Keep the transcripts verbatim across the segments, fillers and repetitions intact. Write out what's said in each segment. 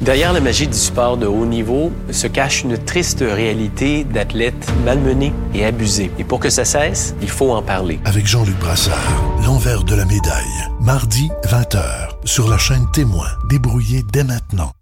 Derrière la magie du sport de haut niveau se cache une triste réalité d'athlètes malmenés et abusés. Et pour que ça cesse, il faut en parler. Avec Jean-Luc Brassard, l'envers de la médaille. Mardi, vingt heures, sur la chaîne Témoin. Débrouillé dès maintenant.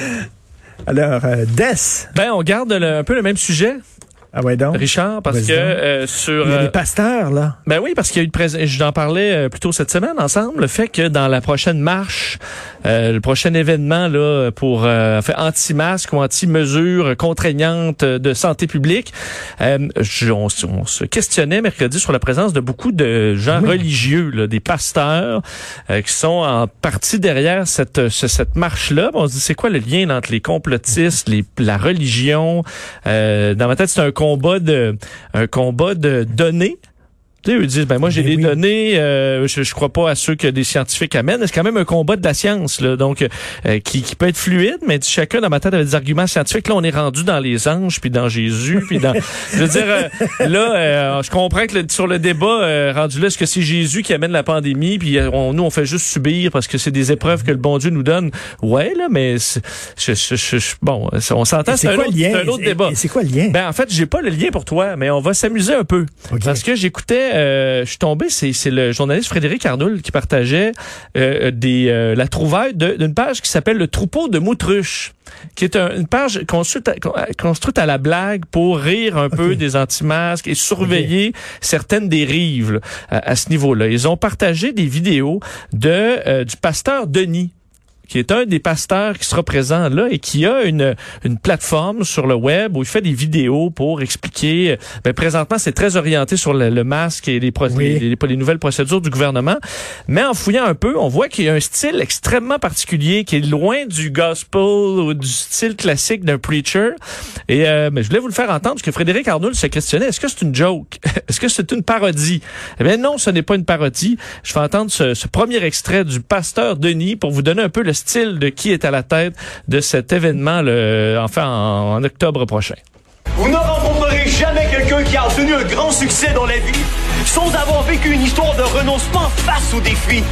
Alors, euh, Des. Ben, on garde le, un peu le même sujet. Ah ouais donc. Richard, parce Vas-y que donc. euh, sur... Il y a euh, des pasteurs, là. Ben oui, parce qu'il y a eu une prés- je en parlais euh, plus tôt cette semaine ensemble, le fait que dans la prochaine marche, euh, le prochain événement là pour euh, fait anti-masque ou anti-mesures contraignantes de santé publique, euh, je, on, on se questionnait mercredi sur la présence de beaucoup de gens oui. religieux, là, des pasteurs euh, qui sont en partie derrière cette ce, cette marche-là. On se dit, c'est quoi le lien entre les complotistes, les, la religion? Euh, dans ma tête, c'est un combat de un combat de données. Tu sais, eux disent, ben moi j'ai Ben des oui. données, euh, je, je crois pas à ceux que des scientifiques amènent. C'est quand même un combat de la science, là, donc euh, qui, qui peut être fluide, mais chacun dans ma tête avait des arguments scientifiques. Là, on est rendu dans les anges, puis dans Jésus, puis dans. Je veux dire, euh, là, euh, je comprends que le, sur le débat euh, rendu là, est-ce que c'est Jésus qui amène la pandémie, puis euh, on, nous on fait juste subir parce que c'est des épreuves que le bon Dieu nous donne. Ouais, là, mais c'est, je, je, je, je- bon, on s'entend, Et c'est, un quoi autre, le lien? c'est un autre Et- débat. et c'est quoi le lien? Ben en fait, j'ai pas le lien pour toi, mais on va s'amuser un peu. Ok. Parce que j'écoutais, euh, je suis tombé, c'est, c'est le journaliste Frédéric Arnould qui partageait euh, des euh, la trouvaille de, d'une page qui s'appelle Le Troupeau de Moutruches, qui est un, une page construite à, construite à la blague pour rire un peu Ok. des anti-masques et surveiller certaines dérives là, à, à ce niveau-là. Ils ont partagé des vidéos de euh, du pasteur Denis, qui est un des pasteurs qui sera présent là et qui a une une plateforme sur le web où il fait des vidéos pour expliquer. Ben, présentement, c'est très orienté sur le, le masque et les, pro- Oui. les, les, les nouvelles procédures du gouvernement. Mais en fouillant un peu, on voit qu'il y a un style extrêmement particulier qui est loin du gospel ou du style classique d'un preacher. Et euh, ben, je voulais vous le faire entendre parce que Frédéric Arnould se questionnait, est-ce que c'est une joke? Est-ce que c'est une parodie? Eh bien non, ce n'est pas une parodie. Je vais entendre ce, ce premier extrait du pasteur Denis pour vous donner un peu le style de qui est à la tête de cet événement, le, enfin en, en octobre prochain. Vous ne rencontrerez jamais quelqu'un qui a obtenu un grand succès dans la vie sans avoir vécu une histoire de renoncement face aux défis.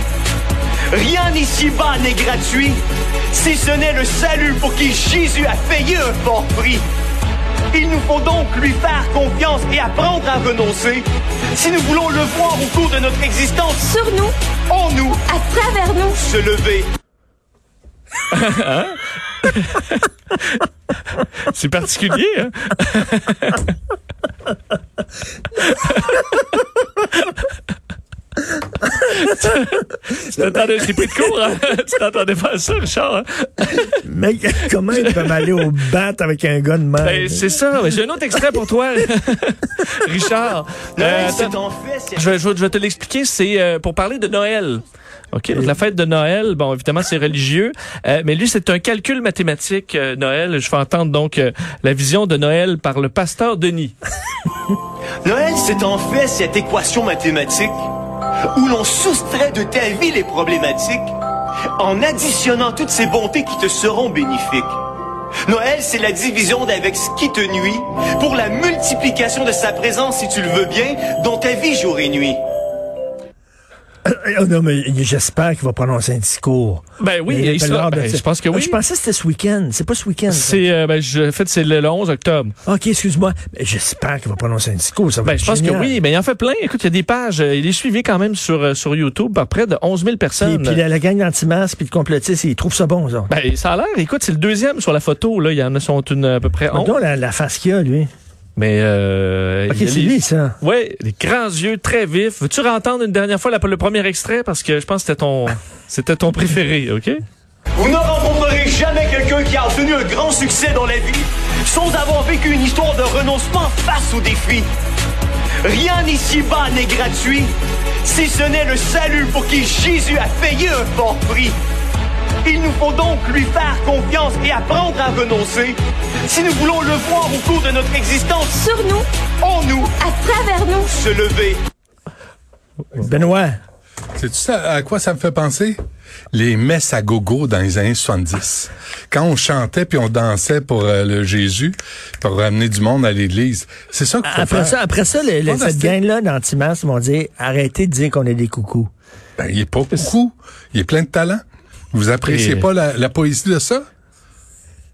Rien ici-bas n'est gratuit, si ce n'est le salut pour qui Jésus a payé un fort prix. Il nous faut donc lui faire confiance et apprendre à renoncer si nous voulons le voir au cours de notre existence. Sur nous, En nous, à travers nous. se lever. C'est particulier, hein? Tu t'attendais, j'ai pris de cours, hein? Tu t'attendais pas à ça, Richard, hein? Mais comment ils peuvent aller au bat avec un gars de même? Ben, c'est ça. Ben, j'ai un autre extrait pour toi, Richard. Euh, c'est attends. en fait, c'est- Je vais, je vais- je vais te l'expliquer. C'est euh, pour parler de Noël. OK, donc la fête de Noël, bon, évidemment, c'est religieux, euh, mais lui, c'est un calcul mathématique, euh, Noël. Je vais entendre donc euh, la vision de Noël par le pasteur Denis. Noël, c'est en fait cette équation mathématique où l'on soustrait de ta vie les problématiques en additionnant toutes ces bontés qui te seront bénéfiques. Noël, c'est la division d'avec ce qui te nuit pour la multiplication de sa présence, si tu le veux bien, dans ta vie jour et nuit. Oh non, mais j'espère qu'il va prononcer un discours. Ben oui, Mais il il a sera- l'air de- ben, je pense que Ah, oui. Je pensais que c'était ce week-end. C'est pas ce week-end. ça. C'est, euh, ben, je, en fait, c'est le, le onze octobre. OK, excuse-moi. Mais j'espère qu'il va prononcer un discours. Ça va Ben, être je pense génial. que oui. Ben, il en fait plein. Écoute, il y a des pages. euh, Il est suivi quand même sur, euh, sur YouTube par près de onze mille Puis, personnes. puis la, la gang d'anti-masques puis le complotiste, ils trouvent ça bon, ça. Ben, ça a l'air. Écoute, c'est le deuxième sur la photo, là. Il y en a sont une, à peu près onze. Pardon, la, la face qu'il a, lui. Mais, euh, OK, il y a c'est les- lui, ça. Ouais, les grands yeux très vifs. Veux-tu entendre une dernière fois la- le premier extrait? Parce que je pense que c'était ton, c'était ton préféré, OK? Vous ne rencontrerez jamais quelqu'un qui a obtenu un grand succès dans la vie sans avoir vécu une histoire de renoncement face aux défis. Rien ici-bas n'est gratuit, si ce n'est le salut pour qui Jésus a payé un fort prix. Il nous faut donc lui faire confiance et apprendre à renoncer si nous voulons le voir au cours de notre existence. Sur nous, En nous, à travers nous. se lever. Benoît. Sais-tu ça, à quoi ça me fait penser? Les messes à gogo dans les années soixante-dix. Quand on chantait puis on dansait pour euh, le Jésus, pour ramener du monde à l'église. C'est ça qu'il faut Après faire. ça, après ça, le- le- cette Fantastique. gang-là d'anti-masques vont dire arrêtez de dire qu'on est des coucous. Ben, il est pas coucou. Il est plein de talent. Vous appréciez Et- pas la, la poésie de ça?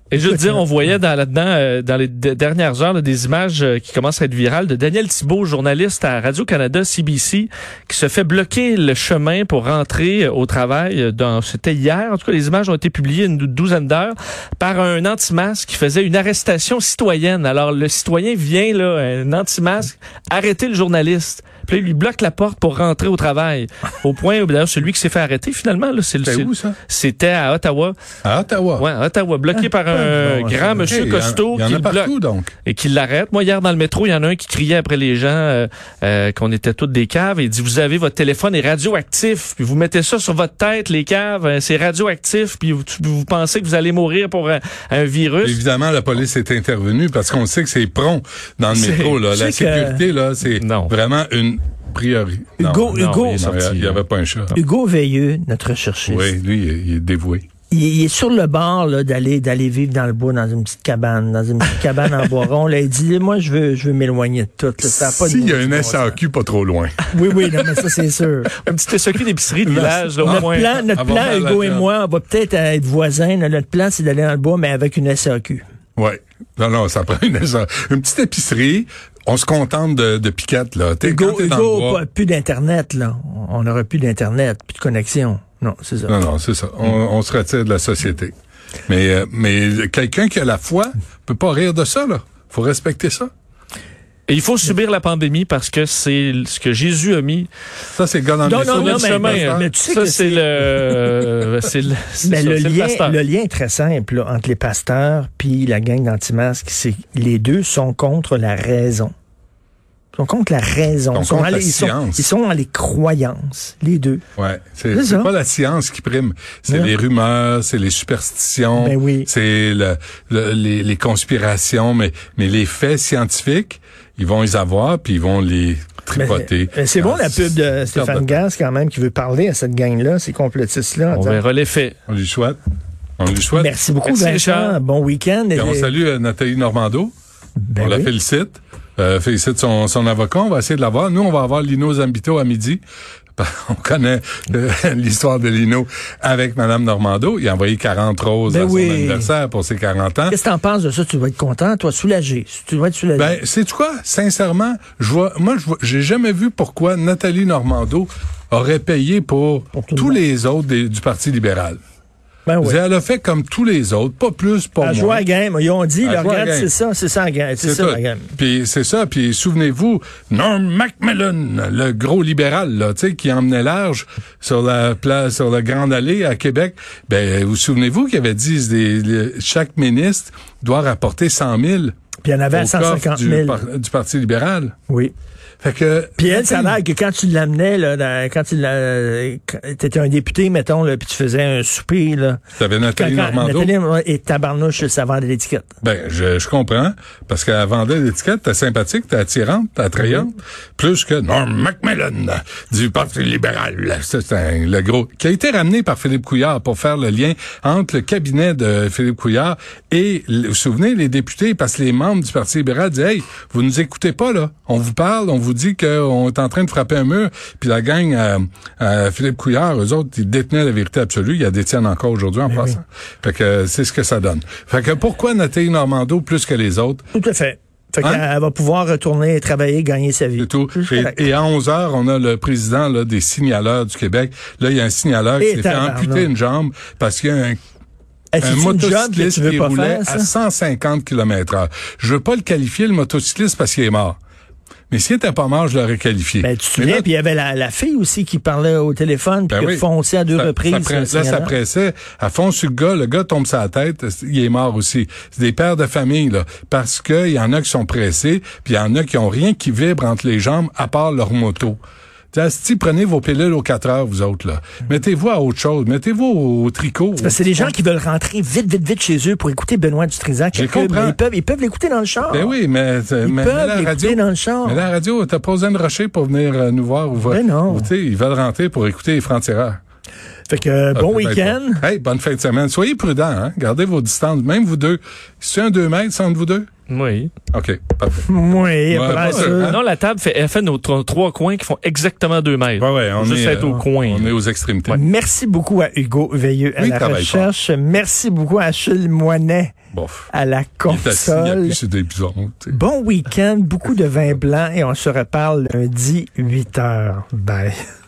Et je veux dire, on voyait dans, là-dedans, euh, dans les d- dernières heures, là, des images euh, qui commencent à être virales de Daniel Thibault, journaliste à Radio-Canada, C B C, qui se fait bloquer le chemin pour rentrer euh, au travail. Euh, dans, c'était hier, en tout cas, les images ont été publiées une douzaine d'heures par un anti-masque qui faisait une arrestation citoyenne. Alors, le citoyen vient, là, un anti-masque, arrêter le journaliste. Puis là, il lui bloque la porte pour rentrer au travail. Au point où, d'ailleurs, celui qui s'est fait arrêter, finalement, là, c'est le. C'était où, ça? C'était à Ottawa. À Ottawa? Ouais, à Ottawa. Bloqué Ah, par un bon, grand monsieur Hey, costaud il y en, qui il y en le a partout, bloque donc. et qui l'arrête. Moi, hier, dans le métro, il y en a un qui criait après les gens euh, euh, qu'on était toutes des caves. Et il dit, vous avez votre téléphone est radioactif. Puis vous mettez ça sur votre tête, les caves. euh, c'est radioactif. Puis vous, vous pensez que vous allez mourir pour un, un virus. Évidemment, la police est intervenue parce qu'on sait que c'est prompt dans le C'est- métro. Là. La c'est que- sécurité, là, c'est Non. vraiment une priorité. Non, Hugo, non, Hugo, il est sorti, il n'y avait pas un chat. Hugo Veilleux, notre recherchiste, Oui, lui, il est, il est dévoué. il, il est sur le bord là, d'aller d'aller vivre dans le bois, dans une petite cabane, dans une petite cabane en bois rond. Là, il dit, moi, je veux je veux m'éloigner de tout. Là, ça a pas de S'il y a maudit un bon S A Q pas trop loin. sens. Oui, oui, non, mais ça, c'est sûr. Un petit S A Q d'épicerie de village, là, au Notre moins. plan, notre Avant plan de faire la Hugo et job. moi, on va peut-être être voisins. là. Notre plan, c'est d'aller dans le bois, mais avec une S A Q. Oui. Non, non, ça prend une, S A Q. Une petite épicerie. On se contente de, de piquettes, là. T'es, quand Hugo, t'es dans le Hugo bois- pas- plus d'Internet, là. On n'aura plus d'Internet, plus de connexion. Non, c'est ça. Non, non, c'est ça. On, on se retire de la société. Mais, euh, mais quelqu'un qui a la foi peut pas rire de ça, là. Faut respecter ça. Et il faut subir la pandémie parce que c'est ce que Jésus a mis Ça, c'est le gars dans Non, le non, sur non, notre mais- chemin. mais- hein. mais tu sais ça, que c'est c'est- le, c'est le, c'est Mais ça, le c'est lien, pasteur. le lien est très simple là, entre les pasteurs puis la gang d'anti-masques. C'est les deux sont contre la raison. Ils sont contre la raison. Ils sont contre dans la les, ils sont- science. Ils sont dans les croyances, les deux. Ouais, c'est, C'est c'est ça. pas la science qui prime, c'est Non. les rumeurs, c'est les superstitions, Ben oui. c'est le, le- les, les conspirations, mais mais les faits scientifiques, ils vont les avoir puis ils vont les tripoter. Mais c'est bon la pub de Perte Stéphane de temps. Gass quand même qui veut parler à cette gang-là, ces complotistes-là. en On disant, verra l'effet. On lui souhaite. On lui souhaite. Merci beaucoup Merci, Vincent. Richard. Bon week-end. Et on salue euh, Nathalie Normando. Ben on la oui. félicite. Euh, félicite son, son avocat. On va essayer de l'avoir. Nous, on va avoir Lino Zambito à midi. On connaît euh, l'histoire de Lino avec Mme Normando. Il a envoyé quarante roses Ben à son oui. anniversaire pour ses quarante ans. Qu'est-ce que t'en penses de ça? Tu vas être content, toi, soulagé. Tu vas être soulagé. Ben, sais-tu quoi? Sincèrement, je vois, moi, je vois, j'ai jamais vu pourquoi Nathalie Normando aurait payé pour, Pour tout le tous monde. les autres des- du Parti libéral. ben oui. Elle a fait comme tous les autres, pas plus, pas À jouer moins. à la game. Ils ont dit, À là, jouer à la regarde, game. c'est ça, c'est ça la game. C'est ça tout. la game. Puis c'est ça. Puis souvenez-vous, Norm Macmillan, le gros libéral, là, tu sais, qui emmenait large sur la place, sur la Grande Allée à Québec. Ben, vous souvenez-vous qu'il avait dit des, les- chaque ministre doit rapporter cent mille Puis il y en avait au à cent coffre cinquante du, mille. par- du Parti libéral. Oui. Fait que. Puis elle, ça a l'air que quand tu l'amenais, là, dans- quand tu l'as- quand t'étais un député, mettons, là, puis tu faisais un souper, là. T'avais Quand, Nathalie quand Normando. Nathalie ouais, et tabarnouche, ça vendait l'étiquette. Ben, je, je comprends, parce qu'elle vendait l'étiquette, t'es sympathique, t'es attirante, t'es attrayante, plus que Norm Macmillan du Parti libéral. Ça, c'est un- le gros, qui a été ramené par Philippe Couillard pour faire le lien entre le cabinet de Philippe Couillard et, le- vous vous souvenez, les députés, parce que les membres du Parti libéral disaient, hey, vous nous écoutez pas, là. On vous parle, on vous dit qu'on est en train de frapper un mur, puis la gang à, à Philippe Couillard, eux autres, ils détenaient la vérité absolue, ils la détiennent encore aujourd'hui en passant. Fait que c'est ce que ça donne. Fait que pourquoi Nathalie Normando plus que les autres? Tout à fait. Fait Hein? qu'elle va pouvoir retourner travailler, gagner sa vie. C'est tout. C'est Et, correct. et à onze heures, on a le président là, des signaleurs du Québec. Là, il y a un signaleur qui Et s'est fait tabarnak. amputer une jambe parce qu'il y a un Est-ce que un c'est une job que motocycliste tu veux qui pas roulait faire, à ça? cent cinquante kilomètres heure. Je veux pas le qualifier, le motocycliste, parce qu'il est mort. Mais s'il était pas mort, je l'aurais qualifié. Ben, tu te Mais souviens, là, puis il y avait la, la fille aussi qui parlait au téléphone, puis Ben qui a oui. foncé à deux ça- reprises. ça presse- le là, ça signaleur. pressait. À fond sur le gars, le gars tombe sur la tête, il est mort aussi. C'est des pères de famille, là. Parce que il y en a qui sont pressés, puis il y en a qui ont rien qui vibre entre les jambes à part leur moto. Si prenez vos pilules aux quatre heures, vous autres, là. Mettez-vous à autre chose. Mettez-vous au, au tricot. Parce que c'est des gens qui veulent rentrer vite, vite, vite chez eux pour écouter Benoît Dutrisac. Je comprends. Ils peuvent, ils peuvent l'écouter dans le char. Ben oui, mais, Ils mais, mais peuvent la l'écouter radio, dans le char. mais la radio, t'as pas besoin de rusher pour venir euh, nous voir. Ou, Ben non. ou, tu sais, ils veulent rentrer pour écouter les francs-tireurs. Fait que euh, Ah, bon peut-être week-end. pas. Hey, bonne fin de semaine. Soyez prudents, hein. Gardez vos distances. Même vous deux. C'est un deux mètres entre vous deux? Oui. OK, parfait. Oui, après pas ça. sûr, hein? Non, la table fait, elle fait nos tro- trois coins qui font exactement deux mètres. Ouais, ouais, on Juste est, être au euh, coin. On est aux extrémités. Merci beaucoup à Hugo Veilleux à Oui, il la travaille recherche. Merci beaucoup à Achille Moinet Bof. à la Il est assis, il console. appuie sur des boutons, tu sais. Bon week-end, beaucoup de vin blanc et on se reparle lundi huit heures. Bye.